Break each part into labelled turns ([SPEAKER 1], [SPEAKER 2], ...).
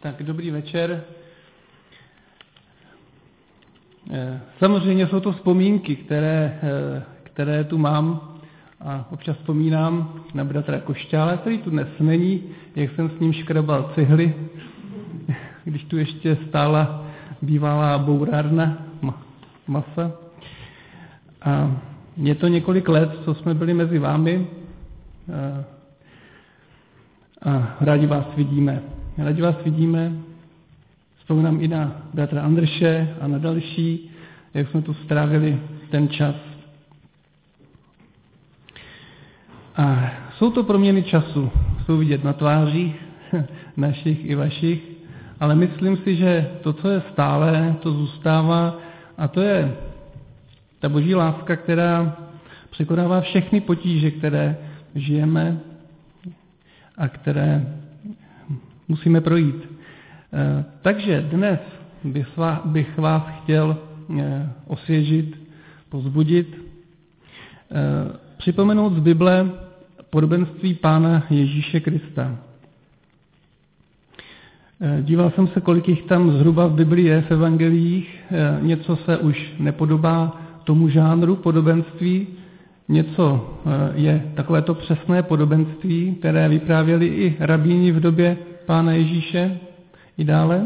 [SPEAKER 1] Tak dobrý večer. Samozřejmě jsou to vzpomínky, které tu mám a občas vzpomínám na bratra Košťála, který tu dnes není, jak jsem s ním škrabal cihly, když tu ještě stála bývalá bourárna masa. A je to několik let, co jsme byli mezi vámi a rádi vás vidíme. Vzpomínám i na bratra Andrše a na další, jak jsme tu strávili ten čas. A jsou to proměny času, jsou vidět na tvářích našich i vašich, ale myslím si, že to, co je stálé, to zůstává a to je ta boží láska, která překonává všechny potíže, které žijeme a které musíme projít. Takže dnes bych vás chtěl osvěžit, povzbudit, připomenout z Bible podobenství Pána Ježíše Krista. Díval jsem se, kolik jich tam zhruba v Biblii je, v evangeliích. Něco se už nepodobá tomu žánru podobenství, něco je takovéto přesné podobenství, které vyprávěli i rabíni v době Pána Ježíše i dále.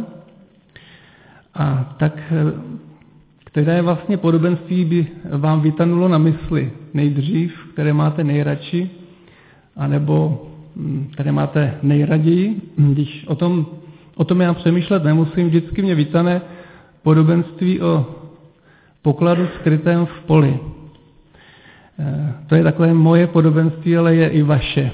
[SPEAKER 1] A tak, které vlastně podobenství by vám vytanulo na mysli nejdřív, které máte nejradši, anebo které máte nejraději. Když o tom já přemýšlet nemusím, vždycky mě vytane podobenství o pokladu skrytém v poli. To je takové moje podobenství, ale je i vaše.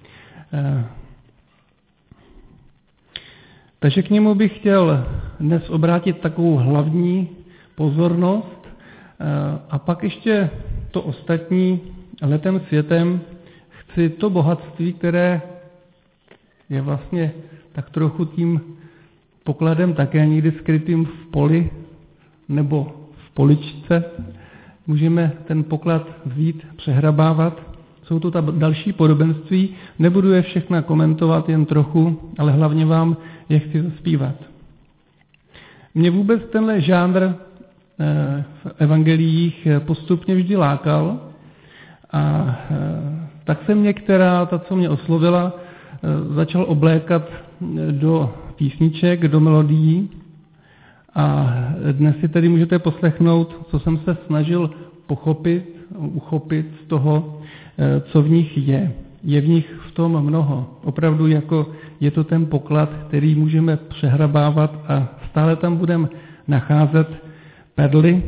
[SPEAKER 1] Takže k němu bych chtěl dnes obrátit takovou hlavní pozornost a pak ještě to ostatní letem světem chci to bohatství, které je vlastně tak trochu tím pokladem také někdy skrytým v poli nebo v poličce. Můžeme ten poklad vzít, přehrabávat. Jsou to ta další podobenství. Nebudu je všechna komentovat, jen trochu, ale hlavně vám je chci zaspívat. Mě vůbec tenhle žánr v evangeliích postupně vždy lákal a tak jsem některá, ta, co mě oslovila, začal oblékat do písniček, do melodií a dnes si tedy můžete poslechnout, co jsem se snažil uchopit z toho, co v nich je. Je v nich v tom mnoho. Opravdu jako je to ten poklad, který můžeme přehrabávat a stále tam budeme nacházet perly.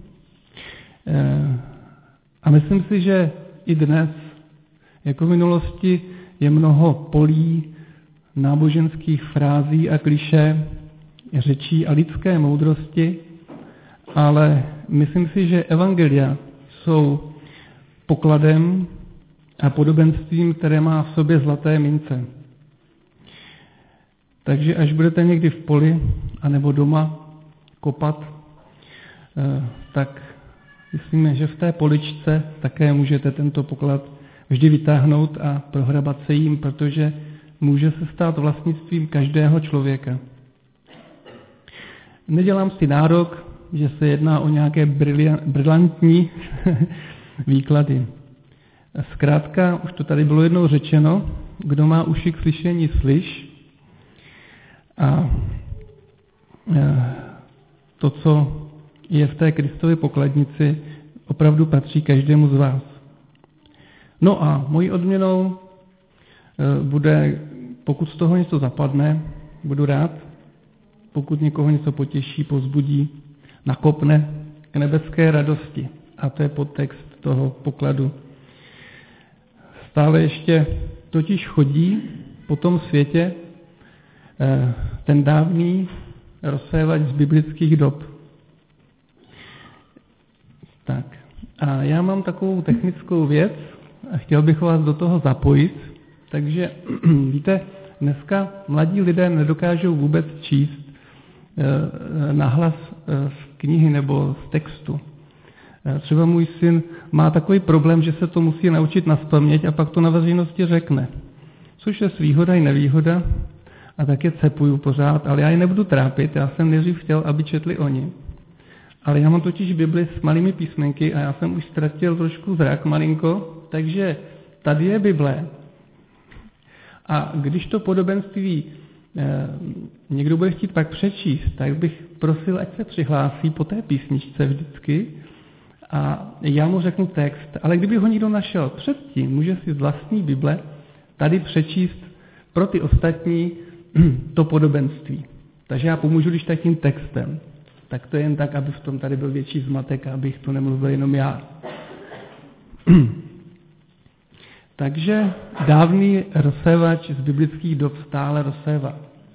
[SPEAKER 1] A myslím si, že i dnes, jako v minulosti, je mnoho polí, náboženských frází a klišé, řečí a lidské moudrosti, ale myslím si, že evangelia jsou pokladem a podobenstvím, které má v sobě zlaté mince. Takže až budete někdy v poli anebo doma kopat, tak myslíme, že v té poličce také můžete tento poklad vždy vytáhnout a prohrabat se jím, protože může se stát vlastnictvím každého člověka. Nedělám si nárok, že se jedná o nějaké brilantní výklady. Zkrátka, už to tady bylo jednou řečeno, kdo má uši k slyšení, slyš. A to, co je v té Kristově pokladnici, opravdu patří každému z vás. No a mojí odměnou bude, pokud z toho něco zapadne, budu rád, pokud někoho něco potěší, povzbudí, nakopne k nebeské radosti. A to je podtext toho pokladu. Stále ještě totiž chodí po tom světě ten dávný rozsévač z biblických dob. Tak. A já mám takovou technickou věc a chtěl bych vás do toho zapojit. Takže víte, dneska mladí lidé nedokážou vůbec číst nahlas z knihy nebo z textu. Třeba můj syn má takový problém, že se to musí naučit nazpaměť a pak to na veřejnosti řekne. Což je výhoda i nevýhoda, a tak je cepuju pořád, ale já je nebudu trápit, já jsem nejdřív chtěl, aby četli oni. Ale já mám totiž Bibli s malými písmenky a já jsem už ztratil trošku zrak malinko, takže tady je Bible. A když to podobenství někdo bude chtít pak přečíst, tak bych prosil, ať se přihlásí po té písničce vždycky a já mu řeknu text. Ale kdyby ho někdo našel předtím, může si z vlastní Bible tady přečíst pro ty ostatní to podobenství. Takže já pomůžu, když tak tím textem. Tak to je jen tak, aby v tom tady byl větší zmatek a abych to nemluvil jenom já. Takže dávný rozsévač z biblických dob stále rozsévá.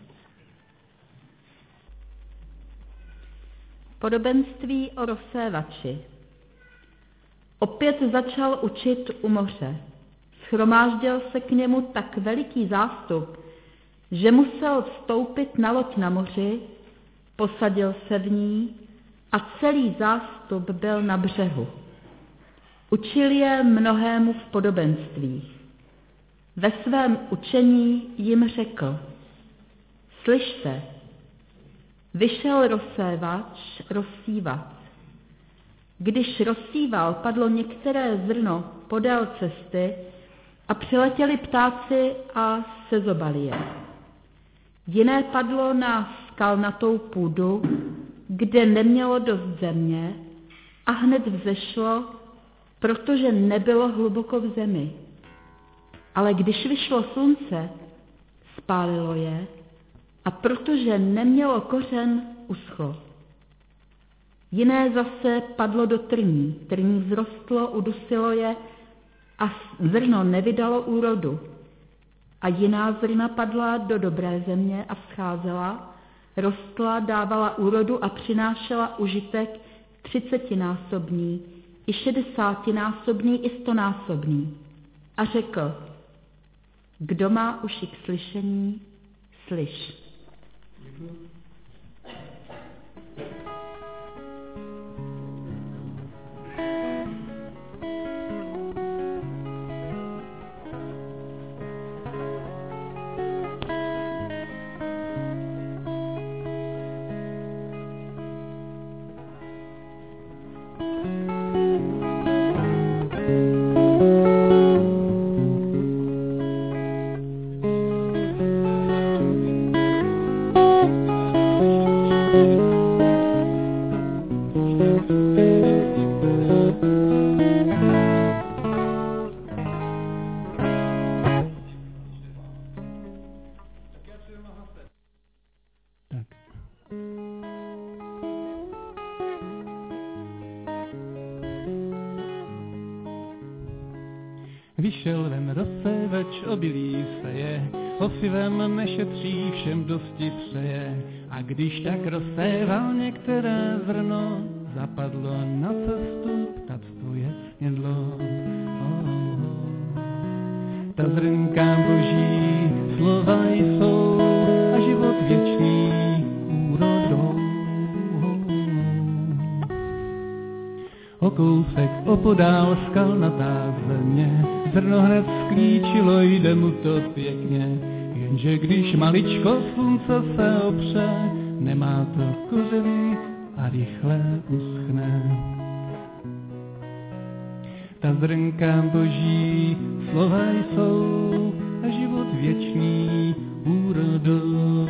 [SPEAKER 2] Podobenství o rozsévači. Opět začal učit u moře. Shromáždil se k němu tak veliký zástup, že musel vstoupit na loď na moři, posadil se v ní a celý zástup byl na břehu. Učil je mnohému v podobenstvích. Ve svém učení jim řekl: Slyšte, vyšel rozsévač rozsívat. Když rozsíval, padlo některé zrno podél cesty a přiletěli ptáci a sezobali je. Jiné padlo na skalnatou půdu, kde nemělo dost země a hned vzešlo, protože nebylo hluboko v zemi. Ale když vyšlo slunce, spálilo je a protože nemělo kořen, uschlo. Jiné zase padlo do trní. Trní vzrostlo, udusilo je a zrno nevydalo úrodu. A jiná zrna padla do dobré země a vzcházela, rostla, dávala úrodu a přinášela užitek 30násobný, i 60násobný, i 100násobný. A řekl: Kdo má uši k slyšení, slyš.
[SPEAKER 1] Vyšel ven rozsévač, obilí seje, osivem nešetří, všem dosti přeje. A když tak rozséval některé zrno, zapadlo na cestu, ptactvo je snědlo. Ta zrnka boží slova jsou a život věčný úrodou. O kousek opodál skalnatá země, zrno hned sklíčilo, jde mu to pěkně. Jenže když maličko slunce se opře, nemá to kořeny a rychle uschne. Ta zrnka boží slova jsou a život věčný úrodou.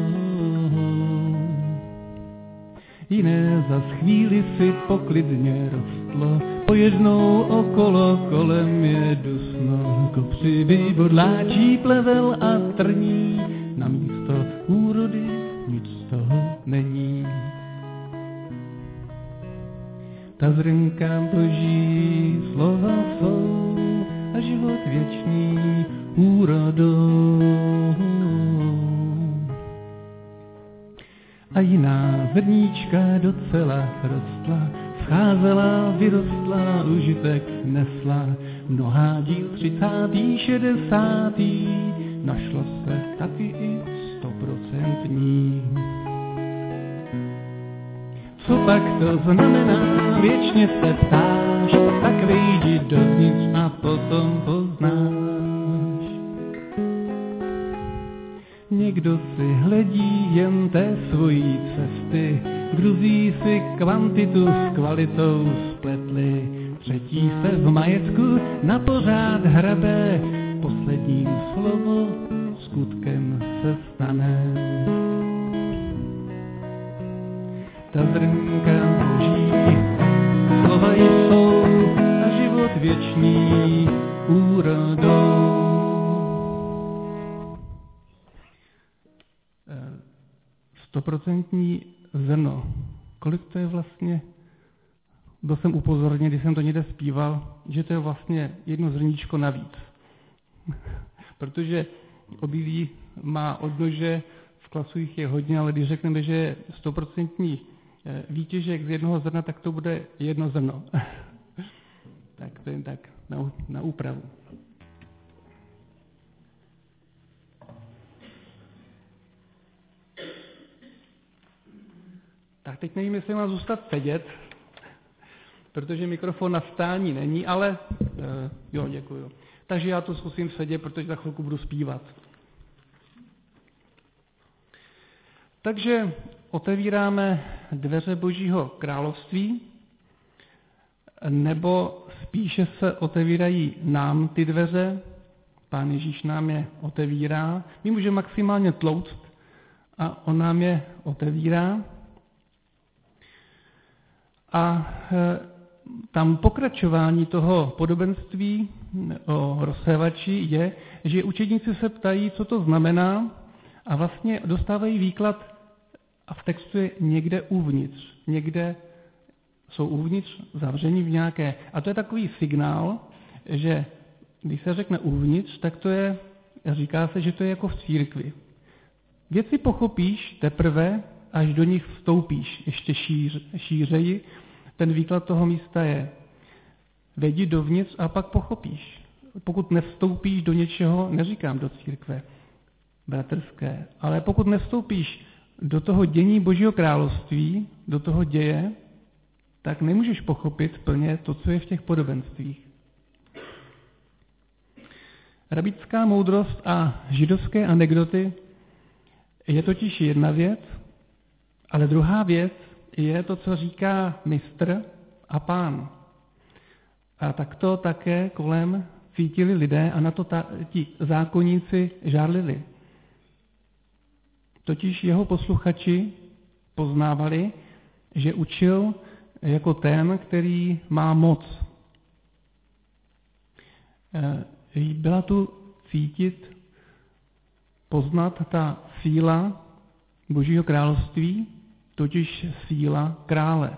[SPEAKER 1] Jiné zas chvíli si poklidně rostlo, pojednou okolo kolem je dusno. Kopři vybodláčí plevel a trní, na místo úrody nic z toho není. Ta zrnka boží slova jsou a život věčný úrodou. A jiná zrníčka docela rostla, scházela, vyrostla, užitek nesla. Mnohá díl 30., 60., našlo se taky i 100%. Co pak to znamená, věčně se ptáš, tak vejdi dovnitř a potom poznáš. kdo si hledí jen té svojí cesty, druzí si kvantitu s kvalitou spletli, třetí se v majetku na pořád hrabe, poslední slovo skutkem se stane. Ta zrnka boží slova jsou a život věčný úrodou. 100% zrno. Kolik to je vlastně? Byl jsem upozorněn, když jsem to někde zpíval, že to je vlastně jedno zrníčko navíc. Protože obilí má odnože, v klasu jich je hodně, ale když řekneme, že je 100% výtěžek z jednoho zrna, tak to bude jedno zrno. Tak to jen tak na úpravu. Tak teď nevím, jestli mám zůstat sedět, protože mikrofon na stání není, ale jo, děkuju. Takže já to zkusím sedět, protože za chvilku budu zpívat. Takže otevíráme dveře Božího království, nebo spíše se otevírají nám ty dveře, Pán Ježíš nám je otevírá. My můžeme maximálně tlouct a on nám je otevírá. A tam pokračování toho podobenství o rozsévači je, že učedníci se ptají, co to znamená, a vlastně dostávají výklad a v textu je někde uvnitř. Někde jsou uvnitř zavření v nějaké. A to je takový signál, že když se řekne uvnitř, tak to je, říká se, že to je jako v církvi. Věci pochopíš teprve, až do nich vstoupíš ještě šířeji. Ten výklad toho místa je: vejdi dovnitř a pak pochopíš. Pokud nevstoupíš do něčeho, neříkám do církve bratrské, ale pokud nevstoupíš do toho dění Božího království, do toho děje, tak nemůžeš pochopit plně to, co je v těch podobenstvích. Rabínská moudrost a židovské anekdoty je totiž jedna věc, ale druhá věc je to, co říká mistr a pán. A tak to také kolem cítili lidé a na to ti zákonníci žárlili. Totiž jeho posluchači poznávali, že učil jako ten, který má moc. Byla tu cítit, poznat ta síla Božího království, totiž síla krále.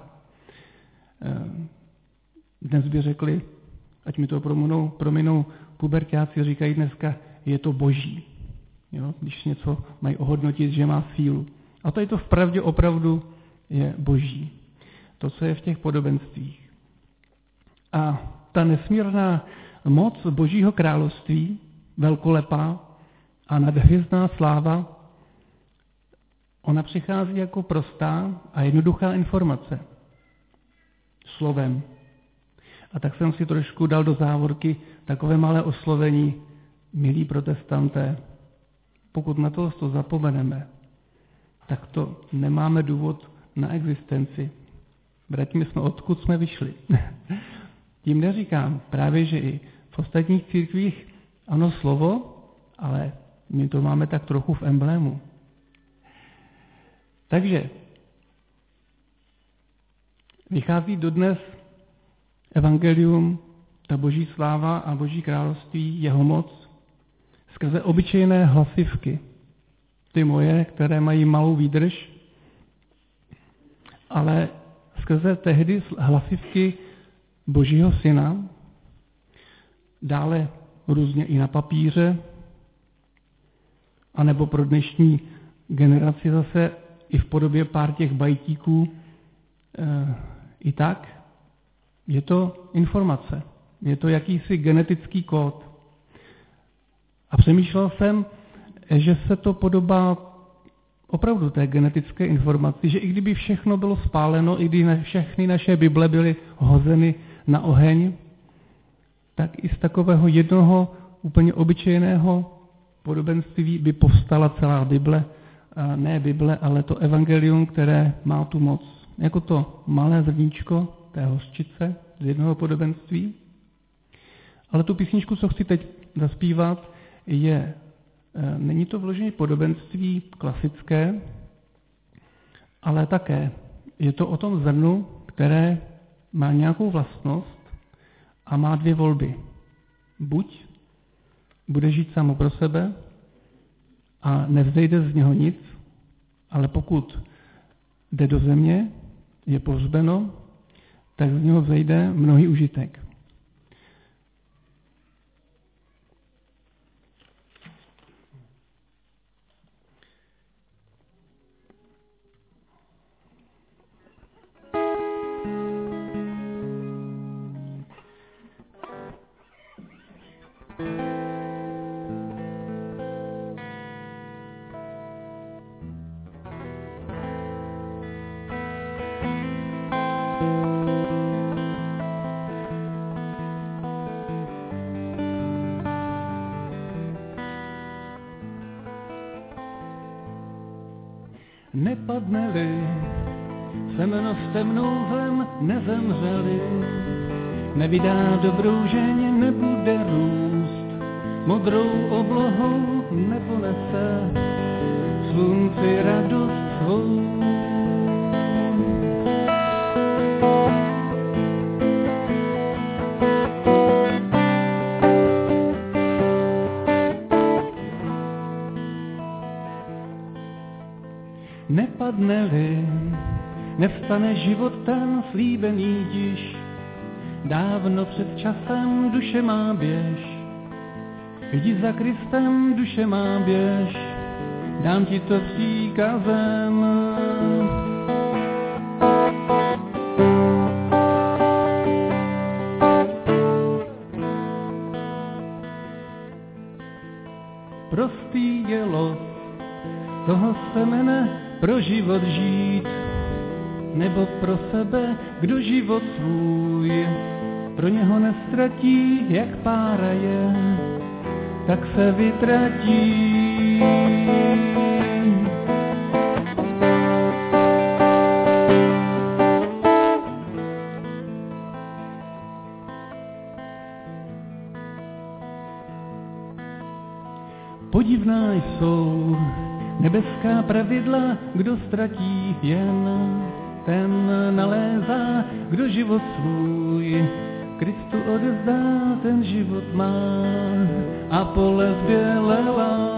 [SPEAKER 1] Dnes by řekli, ať mi to prominou puberťáci, říkají dneska, je to boží. Jo? Když něco mají ohodnotit, že má sílu. A tady to vpravdě opravdu je boží. To, co je v těch podobenstvích. A ta nesmírná moc Božího království, velkolepá a nadhvězdná sláva, ona přichází jako prostá a jednoduchá informace. Slovem. A tak jsem si trošku dal do závorky takové malé oslovení: milí protestanté, pokud na to zapomeneme, tak to nemáme důvod na existenci. Vraťme jsme, odkud jsme vyšli. Tím neříkám právě, že i v ostatních církvích ano slovo, ale my to máme tak trochu v emblému. Takže vychází dodnes evangelium, ta boží sláva a boží království, jeho moc, skrze obyčejné hlasivky. Ty moje, které mají malou výdrž, ale skrze tehdy hlasivky Božího syna, dále různě i na papíře, anebo pro dnešní generaci zase i v podobě pár těch bajtíků. I tak je to informace, je to jakýsi genetický kód. A přemýšlel jsem, že se to podobá opravdu té genetické informaci, že i kdyby všechno bylo spáleno, i kdyby všechny naše Bible byly hozeny na oheň, tak i z takového jednoho úplně obyčejného podobenství by povstala celá Bible, ne Bible, ale to evangelium, které má tu moc. Jako to malé zrníčko té hořčice z jednoho podobenství. Ale tu písničku, co chci teď zaspívat, není to vloženě podobenství klasické, ale také je to o tom zrnu, které má nějakou vlastnost a má dvě volby. Buď bude žít samo pro sebe a nevzejde z něho nic, ale pokud jde do země, je pohřbeno, tak z něho vzejde mnohý užitek. Nepadne-li semeno v temnou zem, nezemřeli, nevydá dobrou ženě, nebude růst, modrou oblohou neponese slunci radost svou. Nepadne-li, nevstane život ten slíbený diž, dávno před časem duše má běž, jdi za Kristem, duše má běž, dám ti to příkazem. Prostý je los toho semene, pro život žít, nebo pro sebe, kdo život svůj pro něho nestratí, jak pára je, tak se vytratí. Podivná jsou nebeská pravidla, kdo ztratí jen, ten nalézá, kdo život svůj Kristu odevzdá, ten život má a pole zbělelá.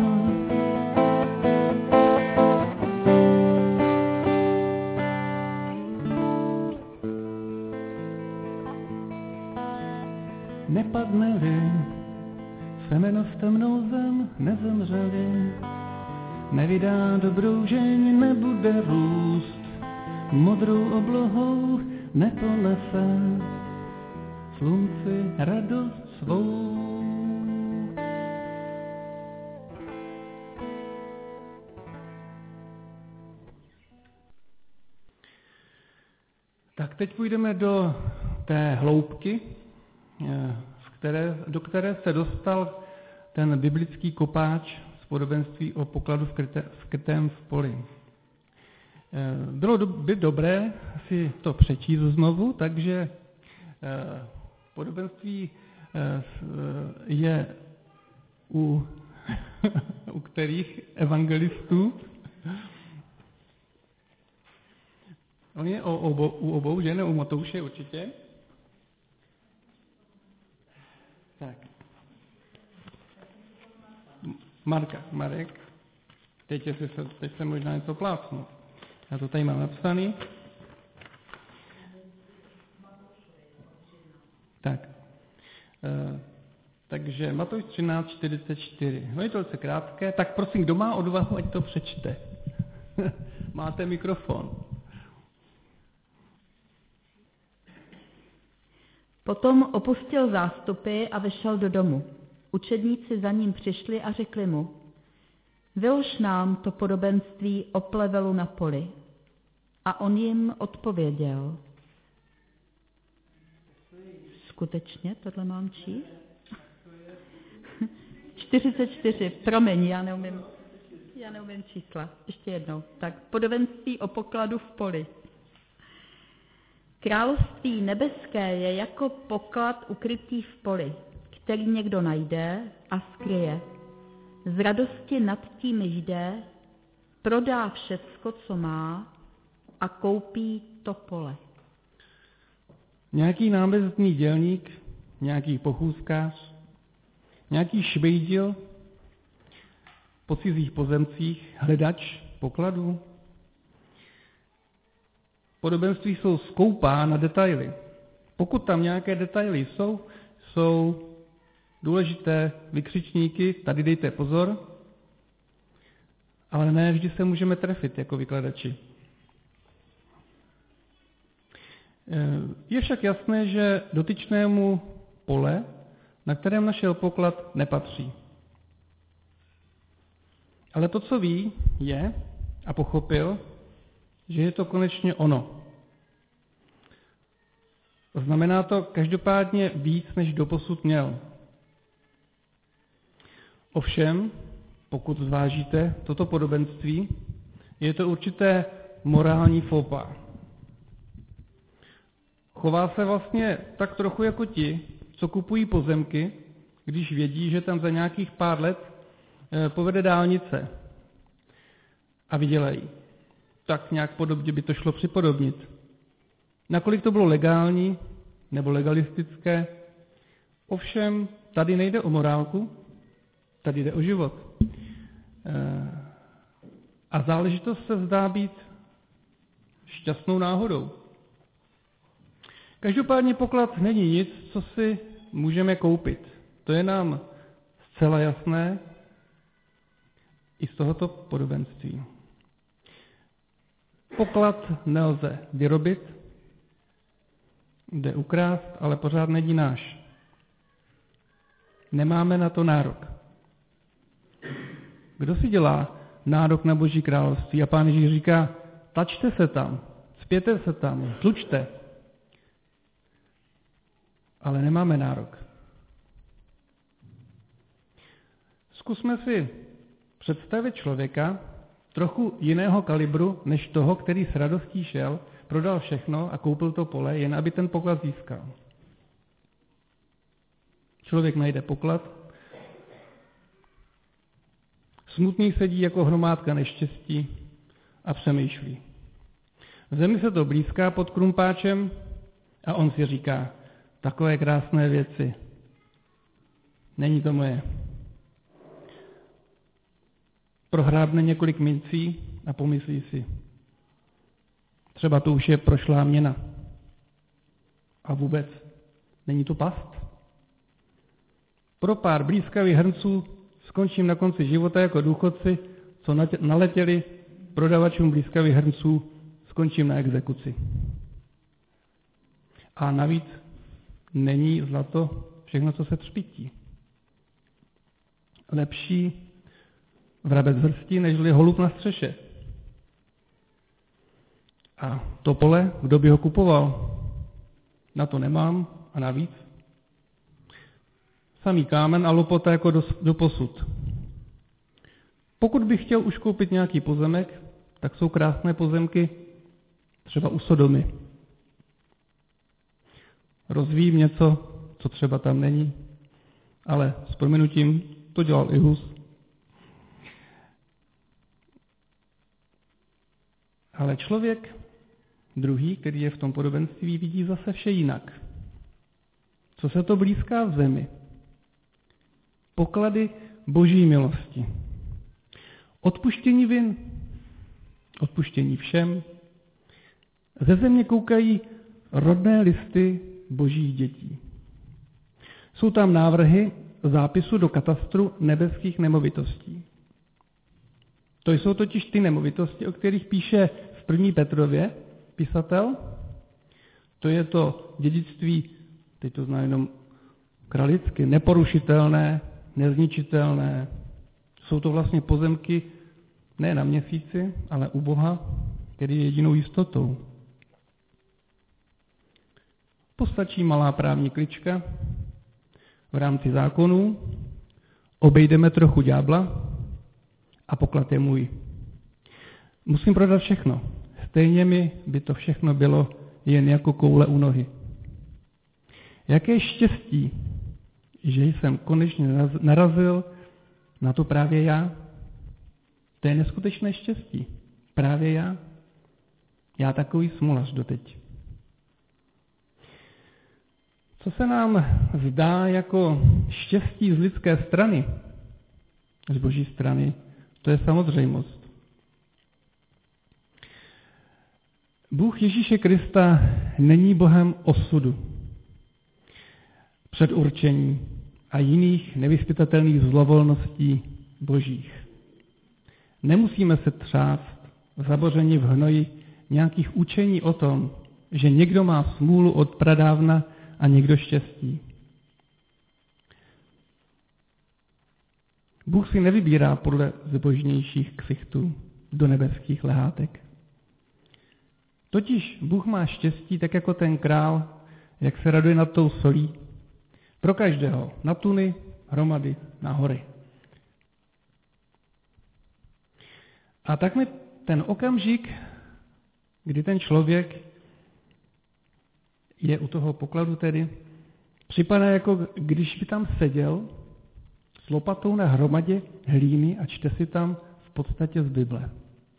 [SPEAKER 1] Nepadne-li semeno v temnou zem, nezemřeli, nevydá dobrou žeň, nebude růst, modrou oblohou neponese slunci radost svou. Tak teď půjdeme do té hloubky, do které se dostal ten biblický kopáč z podobenství o pokladu skrytém v poli. Bylo by dobré si to přečíst znovu, takže podobenství je u kterých evangelistů? On je u obou, že ne? U Matouše určitě. Tak. Marek. Teď se možná něco plácnu. Já to tady mám napsaný. Tak. Takže Matouš 13:44. No je to velice krátké, tak prosím, kdo má odvahu, ať to přečte. Máte mikrofon.
[SPEAKER 2] Potom opustil zástupy a vešel do domu. Učedníci za ním přišli a řekli mu: Vylož nám to podobenství o plevelu na poli. A on jim odpověděl: Skutečně tohle mám číst? 44, promiň, já neumím čísla. Ještě jednou. Tak, podobenství o pokladu v poli. Království nebeské je jako poklad ukrytý v poli, který někdo najde a skryje. Z radosti nad tím jde, prodá všecko, co má, a koupí to pole.
[SPEAKER 1] Nějaký námezdný dělník, nějaký pochůzkář, nějaký švejdil po cizích pozemcích, hledač pokladů. Podobenství jsou skoupá na detaily. Pokud tam nějaké detaily jsou důležité vykřičníky, tady dejte pozor, ale ne vždy se můžeme trefit jako vykladači. Je však jasné, že dotyčnému pole, na kterém našel poklad, nepatří. Ale to, co ví, je a pochopil, že je to konečně ono. Znamená to každopádně víc, než doposud měl. Ovšem, pokud zvážíte toto podobenství, je to určité morální faux pas. Chová se vlastně tak trochu jako ti, co kupují pozemky, když vědí, že tam za nějakých pár let povede dálnice a vydělají. Tak nějak podobně by to šlo připodobnit. Nakolik to bylo legální nebo legalistické, ovšem tady nejde o morálku, tady jde o život. A záležitost se zdá být šťastnou náhodou. Každopádně poklad není nic, co si můžeme koupit. To je nám zcela jasné i z tohoto podobenství. Poklad nelze vyrobit, jde ukrást, ale pořád není náš. Nemáme na to nárok. Kdo si dělá nárok na Boží království? A Pán Ježíš říká, tlačte se tam, spěte se tam, tlučte. Ale nemáme nárok. Zkusme si představit člověka trochu jiného kalibru, než toho, který s radostí šel, prodal všechno a koupil to pole, jen aby ten poklad získal. Člověk najde poklad, smutný sedí jako hromádka neštěstí a přemýšlí. V zemi se to blízká pod krumpáčem a on si říká, takové krásné věci, není to moje. Prohrábne několik mincí a pomyslí si, třeba to už je prošlá měna. A vůbec, není to past? Pro pár blízkavých hrnců skončím na konci života jako důchodci, co naletěli prodavačům blízkavých hrnců, skončím na exekuci. A navíc není zlato všechno, co se třpytí. Lepší vrabec v hrsti, nežli holub na střeše. A to pole, kdo by ho kupoval? Na to nemám a navíc. Samý kámen a lopota jako do posud. Pokud bych chtěl už koupit nějaký pozemek, tak jsou krásné pozemky třeba u Sodomy. Rozvíjím něco, co třeba tam není, ale s prominutím to dělal i Hus. Ale člověk druhý, který je v tom podobenství, vidí zase vše jinak. Co se to blízká v zemi? Poklady Boží milosti. Odpuštění vin, odpuštění všem. Ze země koukají rodné listy Božích dětí. Jsou tam návrhy zápisu do katastru nebeských nemovitostí. To jsou totiž ty nemovitosti, o kterých píše v 1. Petrově pisatel. To je to dědictví, teď to znamená jenom kralicky, neporušitelné, nezničitelné. Jsou to vlastně pozemky ne na měsíci, ale u Boha, který je jedinou jistotou. Postačí malá právní klička v rámci zákonů Obejdeme trochu ďábla a poklad je můj. Musím prodat všechno. Stejně mi by to všechno bylo jen jako koule u nohy. Jaké štěstí, že jsem konečně narazil na to právě já. To je neskutečné štěstí. Právě já. Já takový smolař doteď. Co se nám zdá jako štěstí z lidské strany, z Boží strany, to je samozřejmost. Bůh Ježíše Krista není Bohem osudu, předurčení a jiných nevyzpytatelných zlovolností božích. Nemusíme se třást zabořeni v hnoji nějakých učení o tom, že někdo má smůlu od pradávna a někdo štěstí. Bůh si nevybírá podle zbožnějších ksichtů do nebeských lehátek. Totiž Bůh má štěstí tak jako ten král, jak se raduje nad tou solí. Pro každého, na tuny, hromady, na hory. A tak mi ten okamžik, kdy ten člověk je u toho pokladu tedy, připadá jako když by tam seděl s lopatou na hromadě hlíny a čte si tam v podstatě z Bible.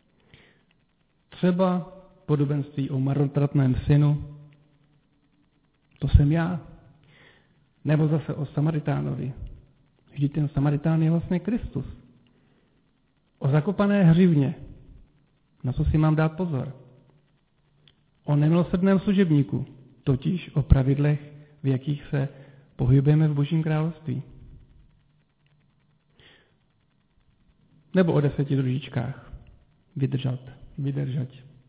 [SPEAKER 1] Třeba podobenství o marnotratném synu, to jsem já. Nebo zase o Samaritánovi. Vždyť ten Samaritán je vlastně Kristus. O zakopané hřivně. Na co si mám dát pozor? O nemilosrdném služebníku, totiž o pravidlech, v jakých se pohybujeme v Božím království. Nebo o 10 družičkách. Vydržet.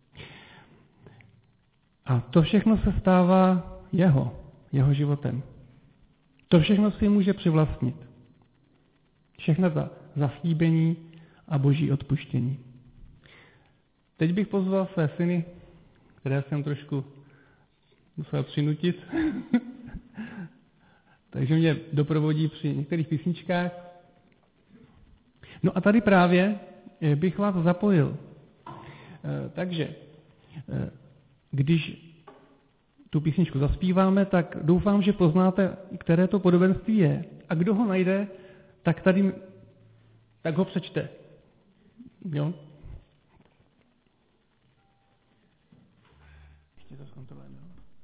[SPEAKER 1] A to všechno se stává jeho životem. To všechno si může přivlastnit. Všechno ta zaslíbení a boží odpuštění. Teď bych pozval své syny, které jsem trošku musel přinutit, takže mě doprovodí při některých písničkách. No a tady právě bych vás zapojil. Takže, když tu písničku zaspíváme, tak doufám, že poznáte, které to podobenství je. A kdo ho najde, tak ho přečte. Jo? Ještě to zkontrolujeme.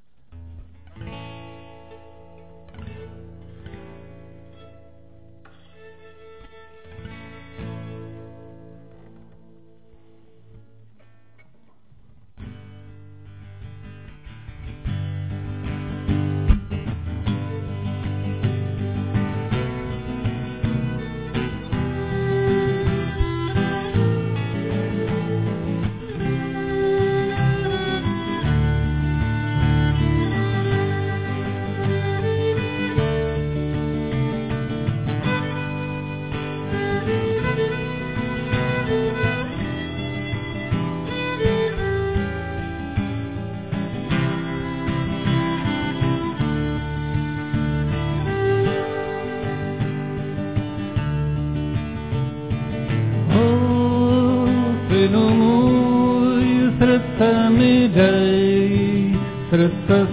[SPEAKER 1] Srdce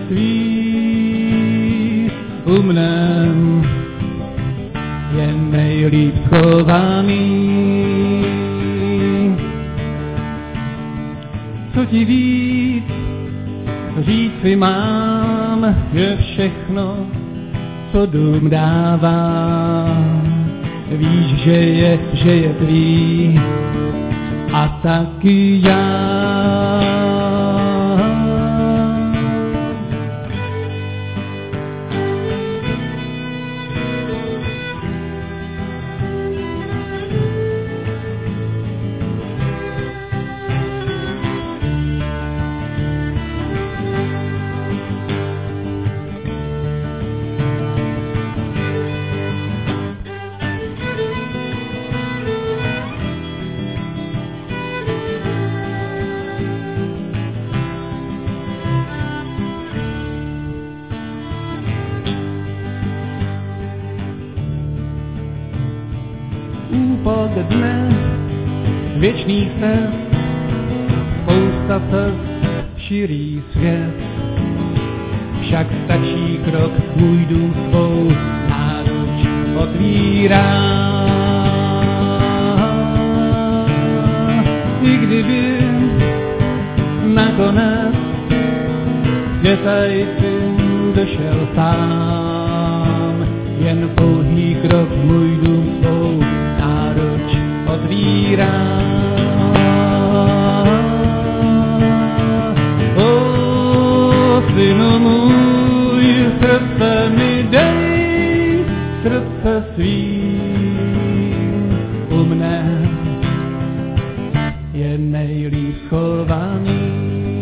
[SPEAKER 1] svých u mne je nejlíp chovaný. Co ti víc říci mám, že všechno, co dům dává, víš, že je tvý a taky já. společných cest, spousta cest šíří svět. Však stačí krok, můj dům svou náruč otvírá. I kdyby nakonec světa jsi došel sám, jen pouhý krok můj dům svou náruč otvírá. O synu můj, srdce mi dej, srdce svým, u mne je nejlíp schovaný.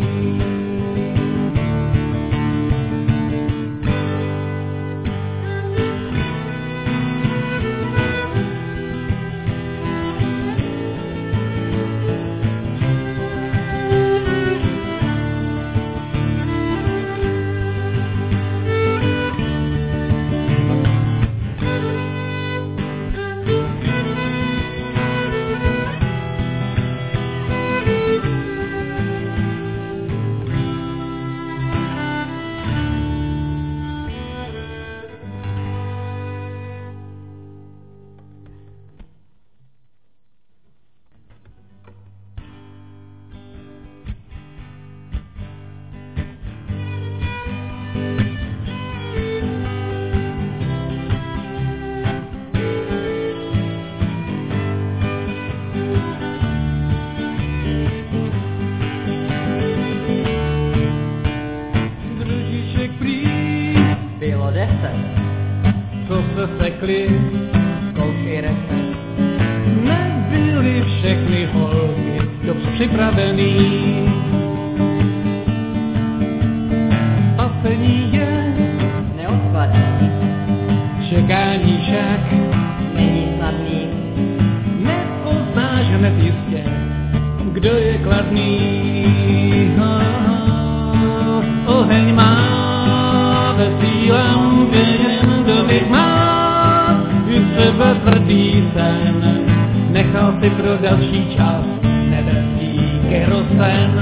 [SPEAKER 1] Nebyly všechny holky dobře připravený. Spasení je
[SPEAKER 3] neodkladný,
[SPEAKER 1] čekání však
[SPEAKER 3] není snadný.
[SPEAKER 1] Nepoznáš hned jistě, kdo je kladný. Oheň má ve sílám, jen dobyt má. Třeba tvrdý sen, nechal si pro další čas nebeský kerosen.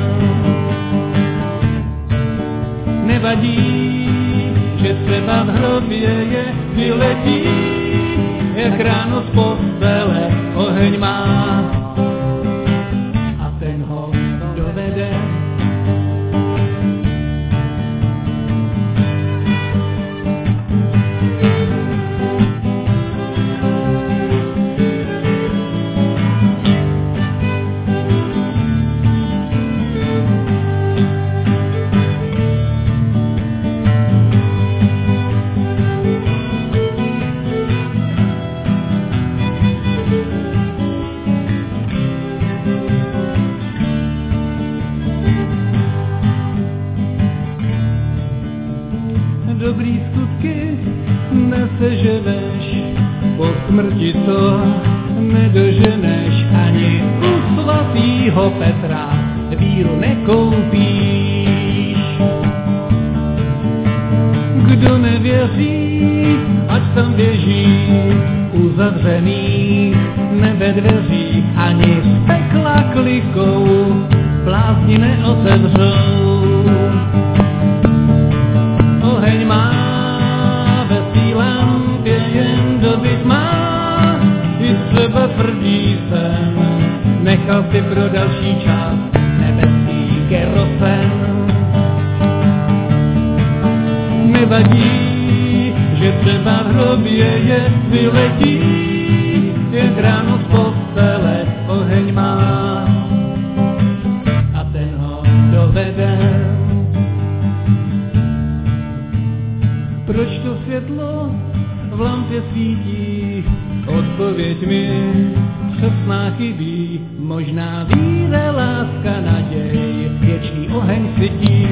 [SPEAKER 1] Nevadí, že třeba v hrobě je vyletí, jak ráno z postele oheň má. A ten ho dovede. Dobrý skutky neseženeš, po smrti to nedoženeš, ani u svatýho Petra víru nekoupíš. Kdo nevěří, ať tam běží u zavřených nebe dveří, ani z pekla klikou blázni neotevřou. Oheň má ve svý lampě jen dobyt má, i třeba tvrdí sen, nechal si pro další čas nebeský kerosen. Nevadí, že třeba v hrobě je vyletí, jak ráno z postele oheň má. A ten ho dovede. Proč to světlo v lampě svítí? Odpověď mi přesná chybí. Možná víra, láska, naděj, věčný oheň sytí.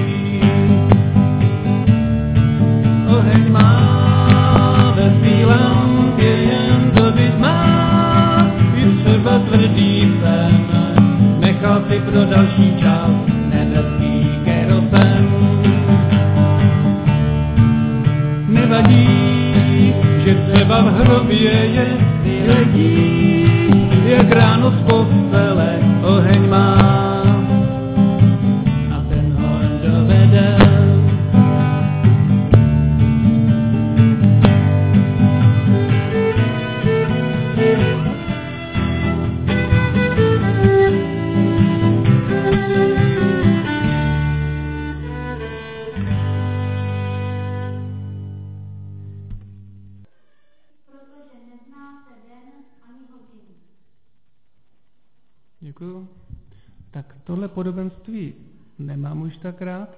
[SPEAKER 1] Oheň má ve svý lampě jen dobyt má, i třeba tvrdý sen, nechal si pro další čas nebeský kerosen. Nevadí, že třeba v hrobě je vyletí, jak ráno z postele tak tohle podobenství nemám už tak rád,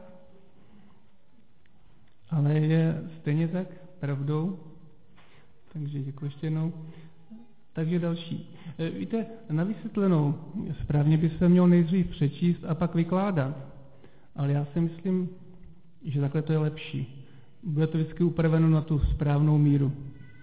[SPEAKER 1] ale je stejně tak pravdou. Takže děkuji ještě jednou. Takže další. Víte, na vysvětlenou správně by se měl nejdřív přečíst a pak vykládat. Ale já si myslím, že takhle to je lepší. Bude to vždycky upraveno na tu správnou míru.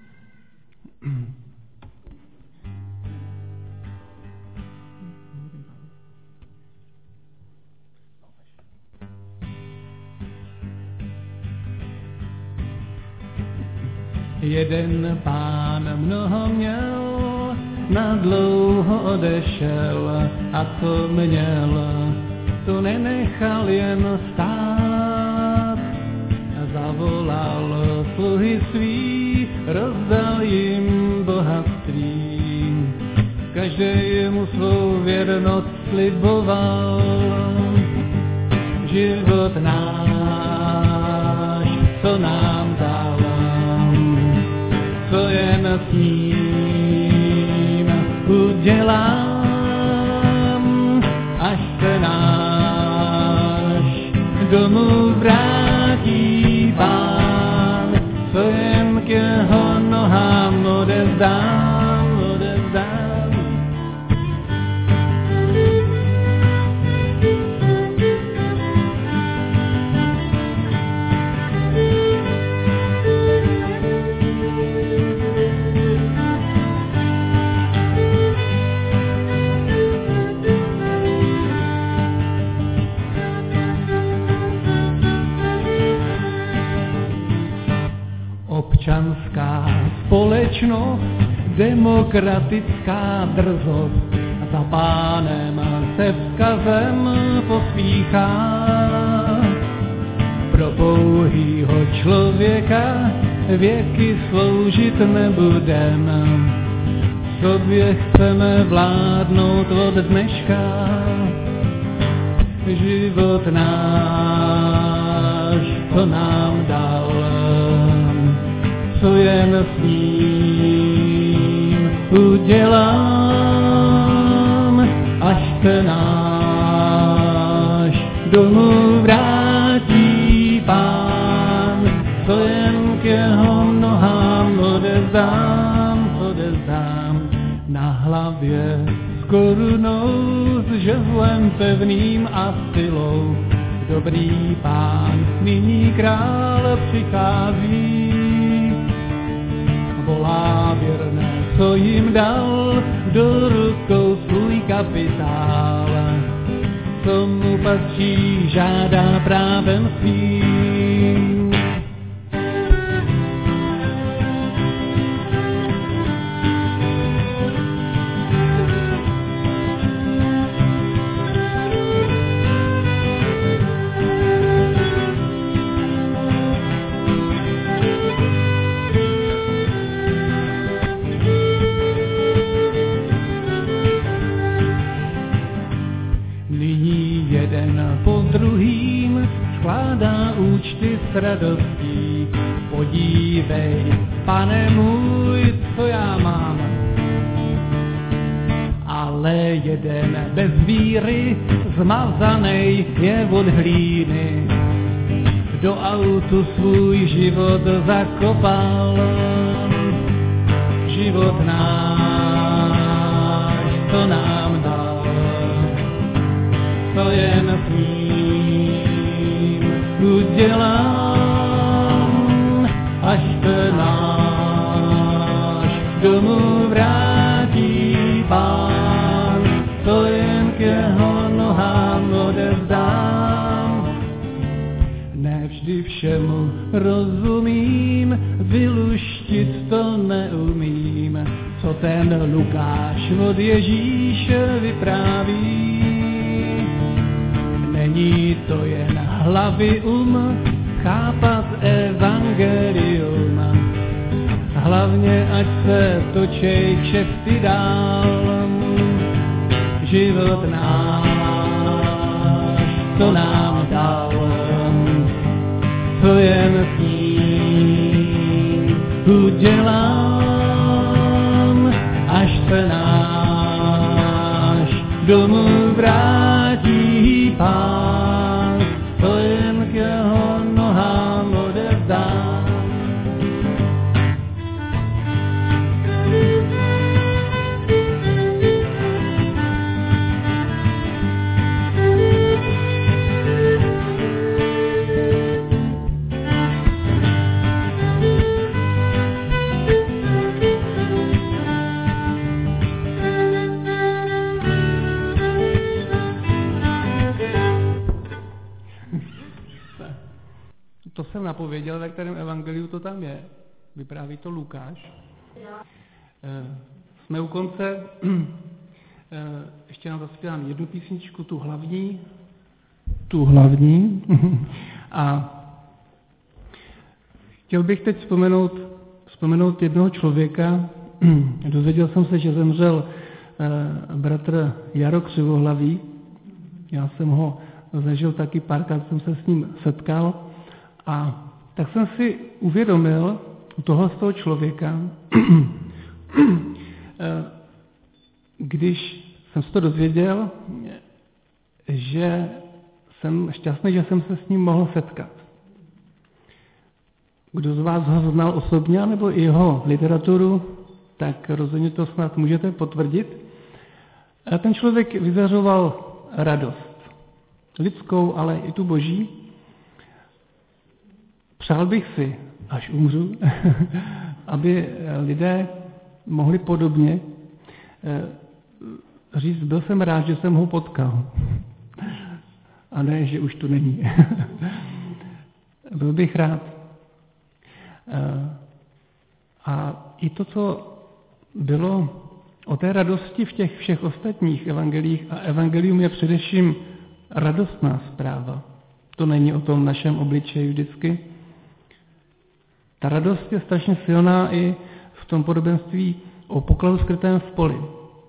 [SPEAKER 1] Jeden pán mnoho měl, na dlouho odešel a co měl, to nenechal jen stát. Zavolal sluhy svý, rozdal jim bohatství. Každý mu svou věrnost sliboval. Život náš, co nám dal, co jen s ním udělám, až se náš domů vrátí Pán, co jen k jeho nohám odevzdám, odevzdám. Občanská společnost, demokratická drzost, za Pánem se vzkazem pospíchá. Pro pouhýho člověka věky sloužit nebudem, sobě chceme vládnout od dneška. Život náš, co nám dal, co jen s ním udělám, až se náš domů vrátí Pán, co jen k jeho nohám odevzdám, odevzdám. Na hlavě s korunou, s žezlem pevným a silou, dobrý Pán, nyní král přichází. Volá věrné, co jim dal, do rukou svůj kapitál, co mu patří, žádá právem svým. Skládá účty s radostí, podívej, Pane můj, co já mám. Ale jeden bez víry, zmazanej je od hlíny, do autu svůj život zakopal. Život náš, co nám dal, co jen s ním udělám, až se náš domů vrátí Pán, co jen k jeho nohám odevzdám. Ne vždy všemu rozumím, vyluštit to neumím, co ten Lukáš od Ježíše vypráví. Není to jen hlavy chápat evangelium, hlavně ať se točej kšefty dál. Život náš, co nám dal, co jen s ním udělám, až se náš domů vrátí To jsem napověděl, ve kterém evangeliu to tam je. Vypráví to Lukáš. Jsme u konce. Ještě nám zaspívám jednu písničku, tu hlavní. A chtěl bych teď vzpomenout jednoho člověka. Dozvěděl jsem se, že zemřel bratr Jaro Křivohlavý. Já jsem ho zažil taky, párkrát jsem se s ním setkal. A tak jsem si uvědomil u tohoto člověka, když jsem se to dozvěděl, že jsem šťastný, že jsem se s ním mohl setkat. Kdo z vás ho znal osobně, nebo i jeho literaturu, tak rozhodně to snad můžete potvrdit. A ten člověk vyzařoval radost. Lidskou, ale i tu boží. Přál bych si, až umřu, aby lidé mohli podobně říct, byl jsem rád, že jsem ho potkal. A ne, že už tu není. Byl bych rád. A i to, co bylo o té radosti v těch všech ostatních evangelích, a evangelium je především radostná zpráva. To není o tom našem obličeji vždycky. Ta radost je strašně silná i v tom podobenství o pokladu skrytém v poli.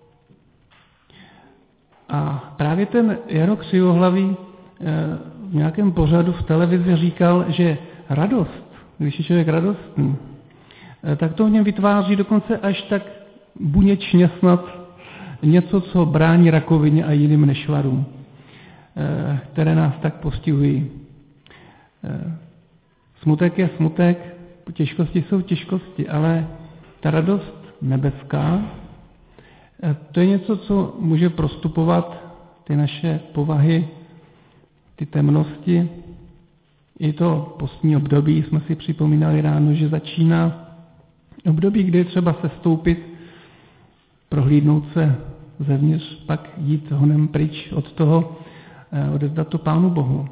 [SPEAKER 1] A právě ten Jaro Křivohlavý v nějakém pořadu v televizi říkal, že radost, když je člověk radostný, tak to v něm vytváří dokonce až tak buněčně snad něco, co brání rakovině a jiným nešvarům, které nás tak postihují. Smutek je smutek, těžkosti jsou těžkosti, ale ta radost nebeská, to je něco, co může prostupovat ty naše povahy, ty temnosti. I to postní období, jsme si připomínali ráno, že začíná období, kdy je třeba sestoupit, prohlídnout se zevnitř, pak jít honem pryč od toho, odevzdat to Pánu Bohu.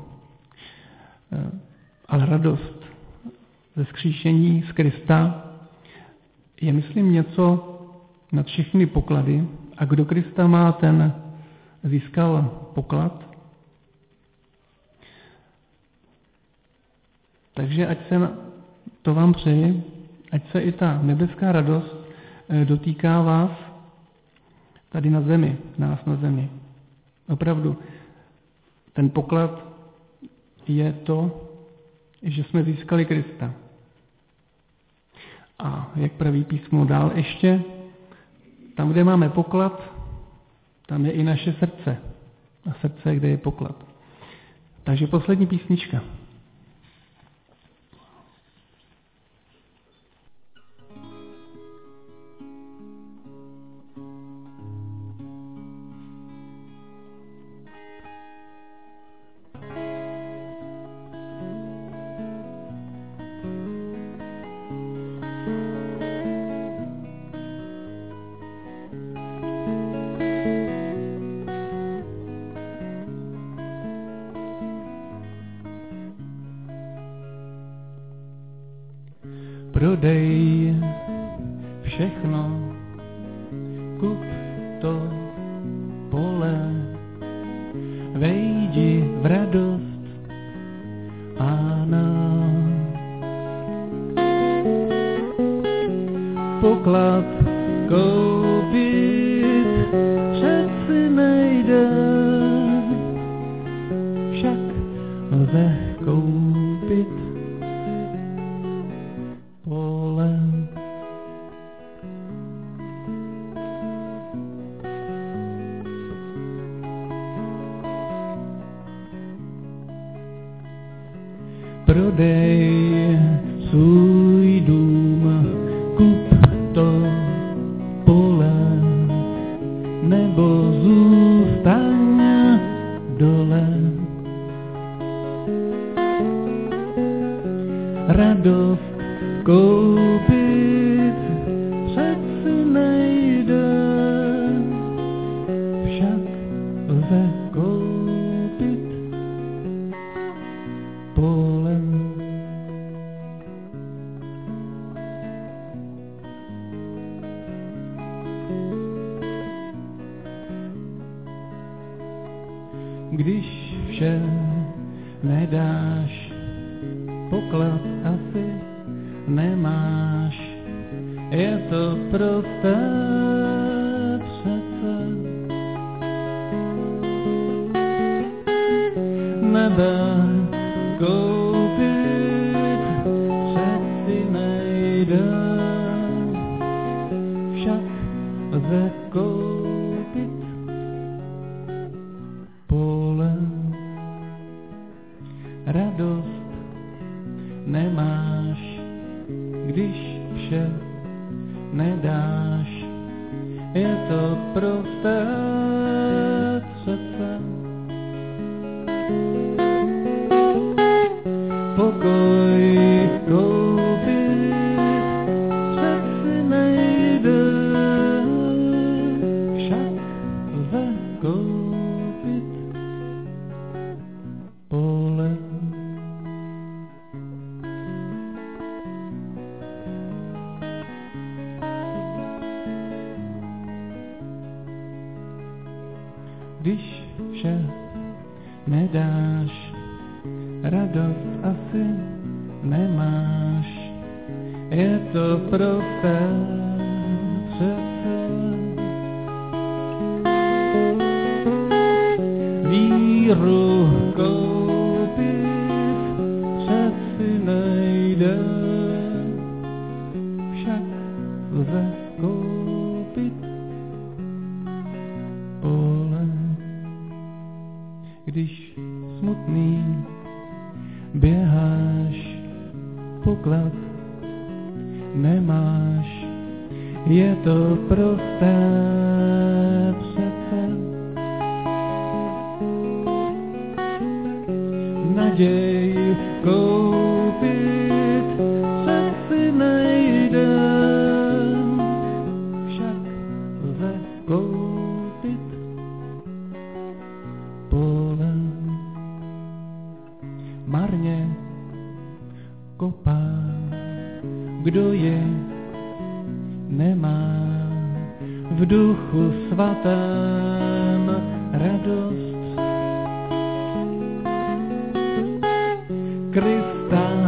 [SPEAKER 1] Ale radost ze vzkříšení z Krista je, myslím, něco nad všechny poklady. A kdo Krista má, ten získal poklad. Takže ať se to vám přeji, ať se i ta nebeská radost dotýká vás tady na zemi, nás na zemi. Opravdu, ten poklad je to, že jsme získali Krista. A jak praví písmo dál ještě, tam, kde máme poklad, tam je i naše srdce. A srdce, kde je poklad. Takže poslední písnička. Prodej všechno, kup to pole, vejdi v radost Pána. Poklad koupit přeci nejde, však lze koupit pole. Prodej svůj dům, kup to pole, nebo zůstaň dole. Radost koupit přeci nejde, však lze koupit pole. když vše nedáš, poklad asi nemáš, je to prosté přece. Nebe koupit přeci nejde, však lze koupit pole. Radost nemáš, když vše nedáš, je to prosté přece. Pokoj koupit přeci nejde, však lze koupit pole. Když vše nedáš, radost asi nemáš, je to prosté přece. Víru koupit přeci nejde, však lze koupit pole. Když smutný běháš, poklad nemáš, je to prosté přece. Naděj koupit přeci nejde, však lze koupit pole. Marně kopá, kdo je nemá, v duchu svatém radost. Krista